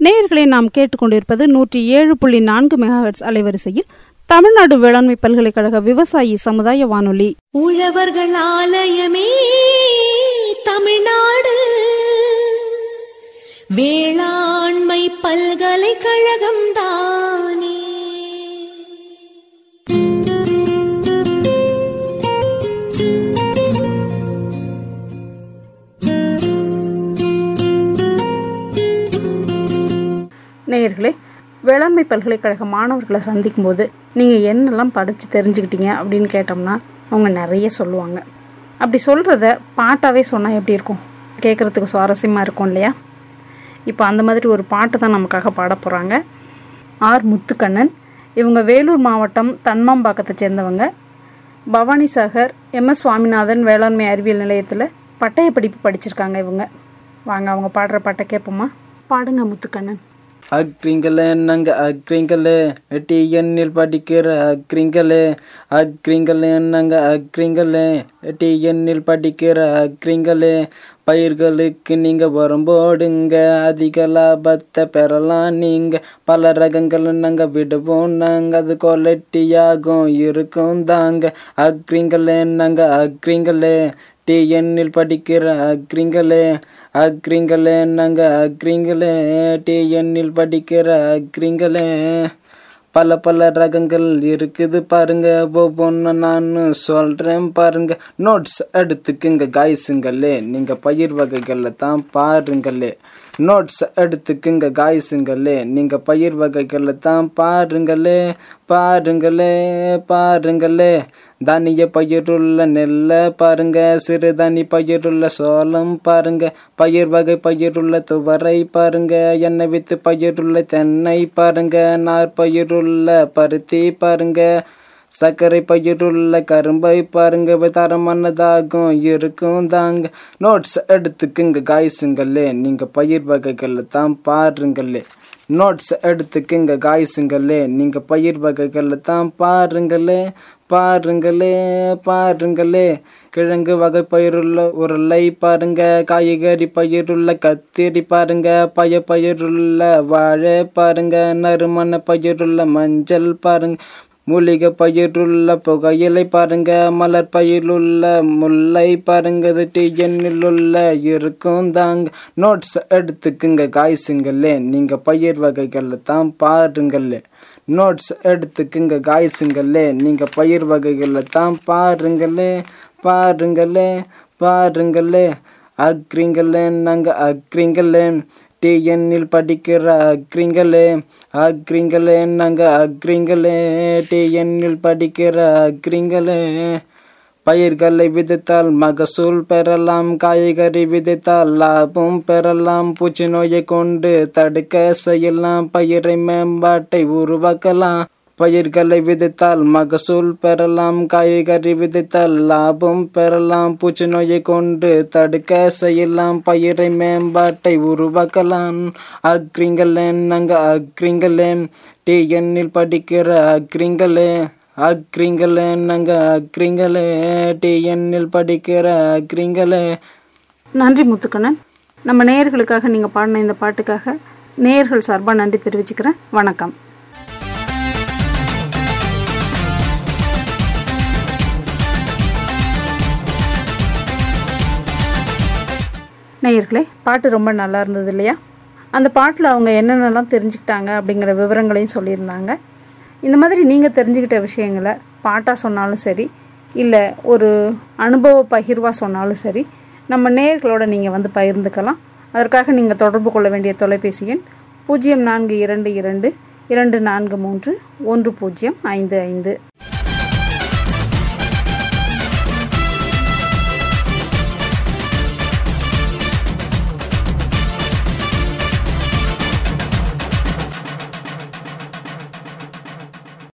நேயர்களை நாம் கேட்டுக்கொண்டிருப்பது 107.4 மெகாஹெர்ட்ஸ் அலைவரிசையில் தமிழ்நாடு வேளாண்மை பல்கலைக்கழக விவசாயி சமுதாய வானொலி. உழவர்கள் ஆலயமே தமிழ்நாடு வேளாண்மை பல்கலைக்கழகம் தானே. நேயர்களே, வேளாண்மை பல்கலைக்கழக மாணவர்களை சந்திக்கும் போது நீங்கள் என்னெல்லாம் படித்து தெரிஞ்சுக்கிட்டீங்க அப்படின்னு கேட்டோம்னா அவங்க நிறைய சொல்லுவாங்க. அப்படி சொல்கிறத பாட்டாகவே சொன்னால் எப்படி இருக்கும்? கேட்குறதுக்கு சுவாரஸ்யமாக இருக்கும் இல்லையா? இப்போ அந்த மாதிரி ஒரு பாட்டு தான் நமக்காக பாட போகிறாங்க. ஆர் முத்துக்கண்ணன். இவங்க வேலூர் மாவட்டம் தன்மாம்பாக்கத்தை சேர்ந்தவங்க. பவானி சாகர் MS சுவாமிநாதன் வேளாண்மை அறிவியல் நிலையத்தில் பட்டய படிப்பு படிச்சிருக்காங்க இவங்க. வாங்க அவங்க பாடுற பாட்டை கேட்போமா? பாடுங்க முத்துக்கண்ணன். அக்ரிங்களே நாங்க அக்ரிங்களே TNல் படிக்கிற அக்ரிங்களே. அக்ரிங்களே நாங்க அக்ரிங்களே TNல் படிக்கிற அக்ரிங்களே. பயிர்களுக்கு நீங்க உரம் போடுங்க, அதிக லாபத்தை பெறலாம் நீங்க. பல ரகங்கள் நாங்க விடுவோம், நாங்க அது குவாலிட்டியாகும் இருக்கும் தாங்க. அக்ரிங்களே நாங்க அக்ரிங்களே TNல் படிக்கிற அக்ரிங்களே. அக்ரிங்களே நாங்க அக்ரிங்களே TNல் படிக்கிற அக்ரிங்களே. பல ரகங்கள் இருக்குது பாருங்க, ஒவ்வொன்று நான் சொல்கிறேன் பாருங்க. நோட்ஸ் எடுத்துக்குங்க காய்ஸுங்களே, நீங்கள் பயிர் வகைகளை தான் பாருங்களே. நோட்ஸ் எடுத்துக்குங்க காய்ஸுங்களே, நீங்கள் பயிர் வகைகளை தான் பாருங்களே. பாருங்களே தானிய பயிருள்ள நெல்லை பாருங்க, சிறுதானி பயிருள்ள சோளம் பாருங்க, பயிர் வகை பயிருள்ள துவரை பாருங்க, எண்ணெய் வித்து பயிருள்ள தென்னை பாருங்க, நாற்பயிருள்ள பருத்தி பாருங்க, சர்க்கரை பயிருள்ள கரும்பை பாருங்க. தரமானதாகும் இருக்கும் தாங்க. நோட்ஸ் எடுத்துக்குங்க காய்ஸுங்களே, நீங்கள் பயிர் வகைகளை தான் பாருங்களே. நோட்ஸ் எடுத்துக்குங்க காய்ஸுங்களே, நீங்கள் பயிர் வகைகளை தான் பாருங்களே. பாருங்களே கிழங்கு வகை பயிருள்ள உருளை பாருங்க, காய்கறி பயிருள்ள கத்திரி பாருங்க, பயிருள்ள வாழை பாருங்க, நறுமண பயிருள்ள மஞ்சள் பாருங்க, மூலிகை பயிருள்ள புகையிலை பாருங்க, மலர் பயிருள்ள முல்லை பாருங்க. TNல் உள்ள இருக்கும் தாங்க. நோட்ஸ் எடுத்துக்குங்க காய்ஸுங்களே, நீங்கள் பயிர் வகைகளை தான் பாருங்களே. நோட்ஸ் எடுத்துக்குங்க காய்ஸுங்களே, நீங்கள் பயிர் வகைகளை தான் பாருங்களே. பாருங்களே அக்ரிங்களே நாங்க அக்ரிங்களே TNல் படிக்கிற அக்ரிங்களே. அக்ரிங்களே நாங்க அக்ரிங்களே TNல் படிக்கிற அக்ரிங்களே. பயிர்களை விதைத்தால் மகசூல் பெறலாம், காய்கறி விதைத்தால் லாபம் பெறலாம், பூச்சி நோயை கொண்டு தடுக்க செய்யலாம், பயிரை மேம்பாட்டை உருவாக்கலாம். பயிர்களை விதைத்தால் மகசூல் பெறலாம், காய்கறி விதைத்தால் லாபம் பெறலாம், பூச்சி நோயை கொண்டு தடுக்க செய்யலாம், பயிரை மேம்பாட்டை உருவாக்கலாம். அக்ரிங்களே நாங்க அக்ரிங்களே TNல் படிக்கிற அக்ரிங்களே. அக்ரிங்களே நாங்க அக்ரிங்களே TNல் படிக்கிற அக்ரிங்களே. நன்றி முத்துக்கண்ணன். நம்ம நேயர்களுக்காக நீங்கள் பாடின இந்த பாட்டுக்காக நேயர்கள் சார்பாக நன்றி தெரிவிச்சுக்கிறேன். வணக்கம். நேயர்களே, பாட்டு ரொம்ப நல்லா இருந்தது இல்லையா? அந்த பாட்டில் அவங்க என்னென்னலாம் தெரிஞ்சுக்கிட்டாங்க அப்படிங்கிற விவரங்களையும் சொல்லியிருந்தாங்க. இந்த மாதிரி நீங்கள் தெரிஞ்சுக்கிட்ட விஷயங்களை பாட்டாக சொன்னாலும் சரி, இல்லை ஒரு அனுபவ பகிர்வாக சொன்னாலும் சரி, நம்ம நேயர்களோட நீங்கள் வந்து பகிர்ந்துக்கலாம். அதற்காக நீங்கள் தொடர்பு கொள்ள வேண்டிய தொலைபேசி எண் 0422 243 1055.